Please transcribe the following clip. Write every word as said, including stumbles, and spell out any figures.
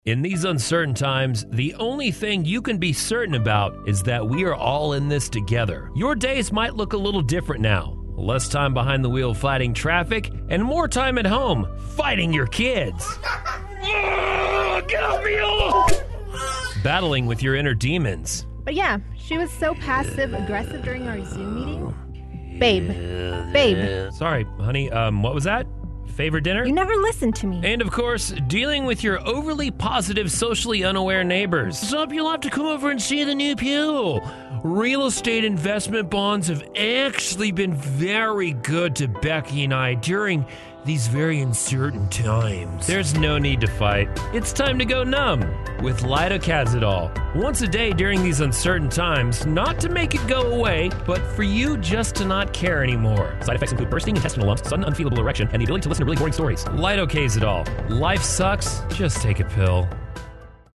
In these uncertain times, the only thing you can be certain about is that we are all in this together. Your days might look a little different now. Less time behind the wheel fighting traffic, and more time at home fighting your kids. Get off me! Battling with your inner demons. But yeah, she was so passive-aggressive during our Zoom meeting. Babe. Babe. Sorry, honey, um, what was that? Favorite dinner? You never listened to me. And of course, dealing with your overly positive, socially unaware neighbors. Sup, you'll have to come over and see the new pew. Real estate investment bonds have actually been very good to Becky and I during these very uncertain times. There's no need to fight. It's time to go numb with Lidocasidol. Once a day during these uncertain times, not to make it go away, but for you just to not care anymore. Side effects include bursting intestinal lumps, sudden unfeelable erection, and the ability to listen to really boring stories. Lidocasidol. Life sucks, just take a pill.